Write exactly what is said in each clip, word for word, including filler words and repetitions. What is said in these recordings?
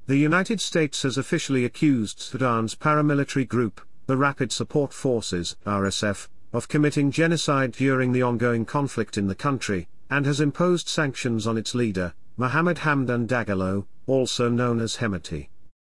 The United States has officially accused Sudan's paramilitary group, the Rapid Support Forces (R S F), of committing genocide during the ongoing conflict in the country, and has imposed sanctions on its leader, Mohamed Hamdan Dagalo, also known as Hemeti.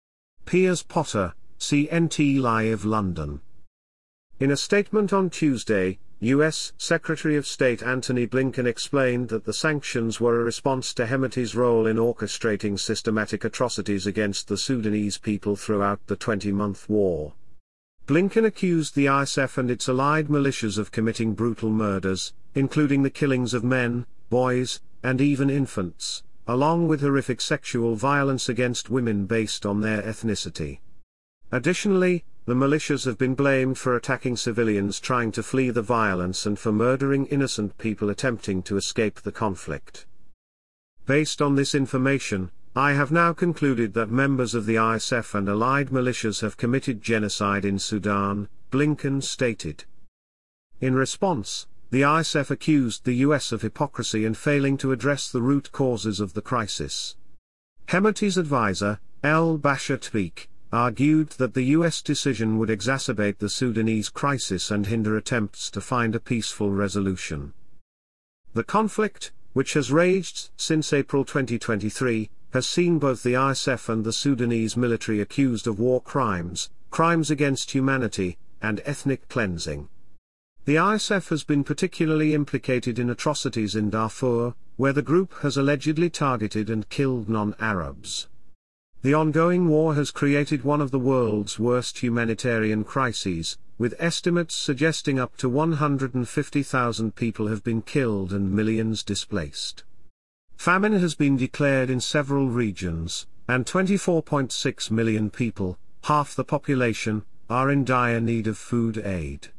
Piers Potter, C N T Live London. In a statement on Tuesday, U S Secretary of State Antony Blinken explained that the sanctions were a response to Hemeti's role in orchestrating systematic atrocities against the Sudanese people throughout the twenty-month war. Blinken accused the R S F and its allied militias of committing brutal murders, including the killings of men, boys, and even infants, along with horrific sexual violence against women based on their ethnicity. Additionally, the militias have been blamed for attacking civilians trying to flee the violence and for murdering innocent people attempting to escape the conflict. Based on this information, I have now concluded that members of the R S F and allied militias have committed genocide in Sudan, Blinken stated. In response, the R S F accused the U S of hypocrisy and failing to address the root causes of the crisis. Hemeti's advisor, El-Bashir Tariq, argued that the U S decision would exacerbate the Sudanese crisis and hinder attempts to find a peaceful resolution. The conflict, which has raged since April twenty twenty-three, has seen both the R S F and the Sudanese military accused of war crimes, crimes against humanity, and ethnic cleansing. The R S F has been particularly implicated in atrocities in Darfur, where the group has allegedly targeted and killed non-Arabs. The ongoing war has created one of the world's worst humanitarian crises, with estimates suggesting up to one hundred fifty thousand people have been killed and millions displaced. Famine has been declared in several regions, and twenty-four point six million people, half the population, are in dire need of food aid.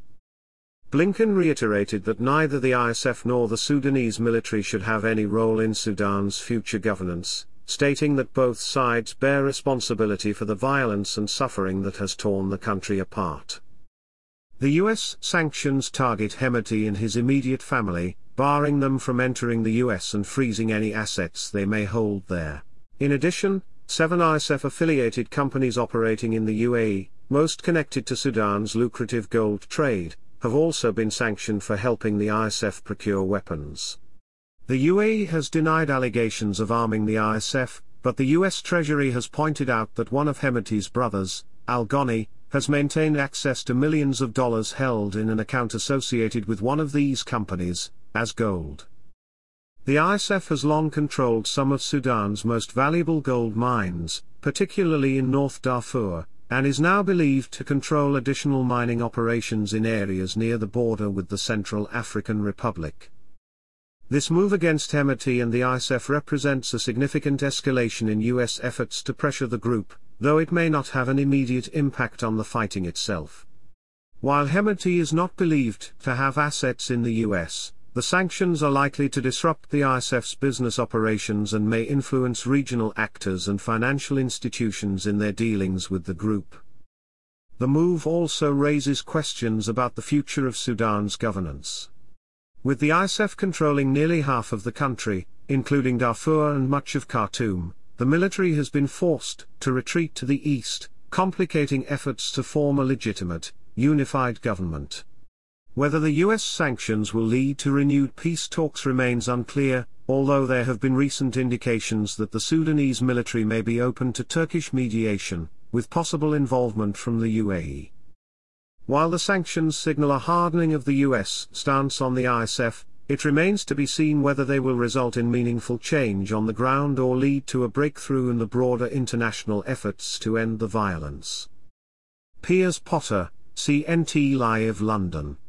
Blinken reiterated that neither the R S F nor the Sudanese military should have any role in Sudan's future governance, stating that both sides bear responsibility for the violence and suffering that has torn the country apart. The U S sanctions target Hemeti and his immediate family, barring them from entering the U S and freezing any assets they may hold there. In addition, seven R S F-affiliated companies operating in the U A E, most connected to Sudan's lucrative gold trade, have also been sanctioned for helping the R S F procure weapons. The U A E has denied allegations of arming the R S F, but the U S Treasury has pointed out that one of Hemeti's brothers, Al-Ghani, has maintained access to millions of dollars held in an account associated with one of these companies, as gold. The R S F has long controlled some of Sudan's most valuable gold mines, particularly in North Darfur, and is now believed to control additional mining operations in areas near the border with the Central African Republic. This move against Hemeti and the R S F represents a significant escalation in U S efforts to pressure the group, though it may not have an immediate impact on the fighting itself. While Hemeti is not believed to have assets in the U S, the sanctions are likely to disrupt the R S F's business operations and may influence regional actors and financial institutions in their dealings with the group. The move also raises questions about the future of Sudan's governance. With the R S F controlling nearly half of the country, including Darfur and much of Khartoum, the military has been forced to retreat to the east, complicating efforts to form a legitimate, unified government. Whether the U S sanctions will lead to renewed peace talks remains unclear, although there have been recent indications that the Sudanese military may be open to Turkish mediation, with possible involvement from the U A E. While the sanctions signal a hardening of the U S stance on the R S F, it remains to be seen whether they will result in meaningful change on the ground or lead to a breakthrough in the broader international efforts to end the violence. Piers Potter, C N T Live London.